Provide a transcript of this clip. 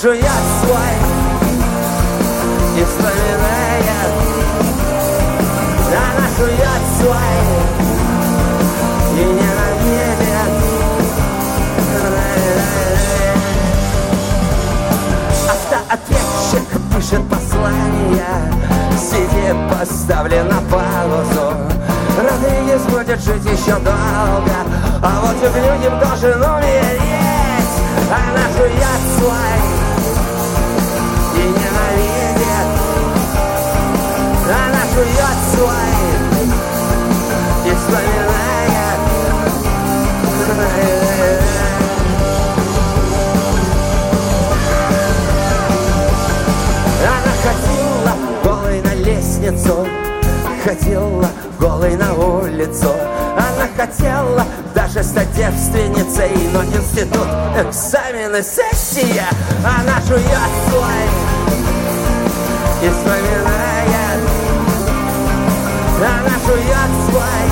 жует свой и вспоминает. Она жует свой и ненавидит. Автоответчик пишет послание, сети поставлен на паузу. Родригес будет жить еще долго, а вот Углюдев должен умереть. Она жует свой и ненавидит. Она жует свой и вспоминает. Она ходила голой на лестницу, ходила голой на улицу. Она хотела даже стать девственницей, но институт, экзамены, сессия. Она жует свой и вспоминает. Она жует свой